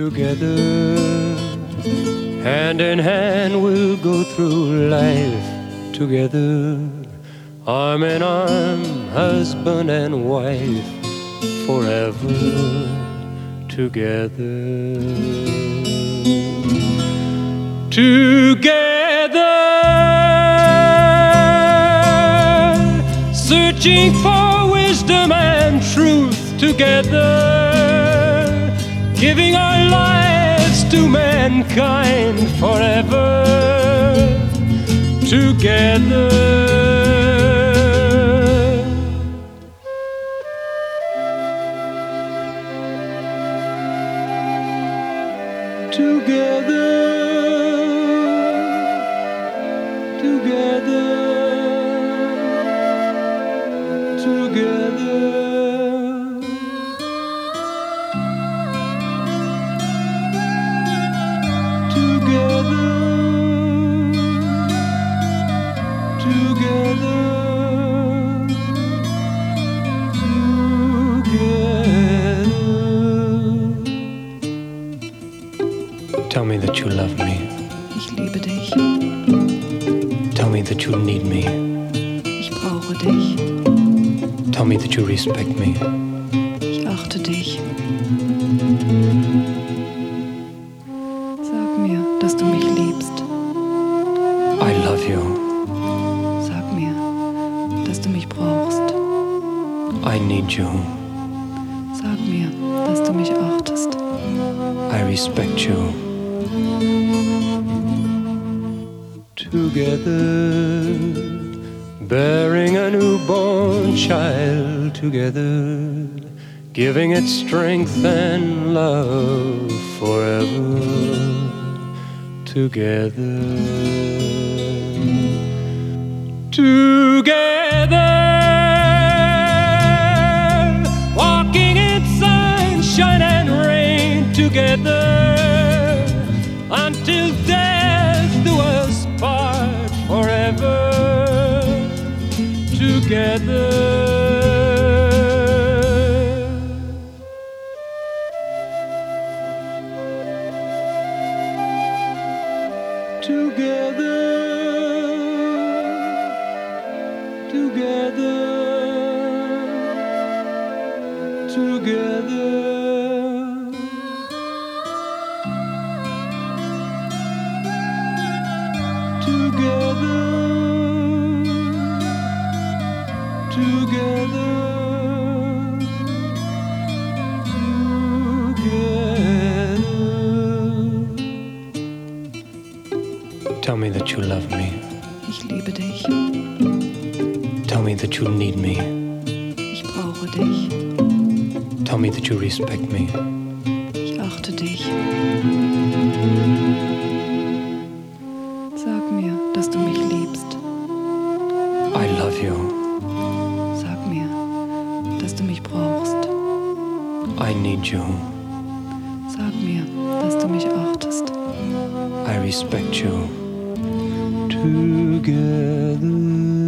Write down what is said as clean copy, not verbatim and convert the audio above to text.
together. Hand in hand we'll go through life together. Arm in arm, husband and wife, forever together. Together, searching for wisdom and truth together, giving our lives to mankind forever together. Together, together, together, together, together, together. Tell me that you love me. Ich liebe dich. Tell me that you need me. Ich brauche dich. Tell me that you respect me. Ich achte dich. Sag mir, dass du mich liebst. I love you. Sag mir, dass du mich brauchst. I need you. Sag mir, dass du mich achtest. I respect you. Together, bearing a newborn child together, giving it strength and love forever together. Together, walking in sunshine and rain together, until death do us part forever together. Together, together, together, together, together, together. Tell me that you love me. Ich liebe dich. Tell me that you need me. Ich brauche dich. Tell me that you respect me. Ich achte dich. Sag mir, dass du mich liebst. I love you. Sag mir, dass du mich brauchst. I need you. Sag mir, dass du mich achtest. I respect you. Together.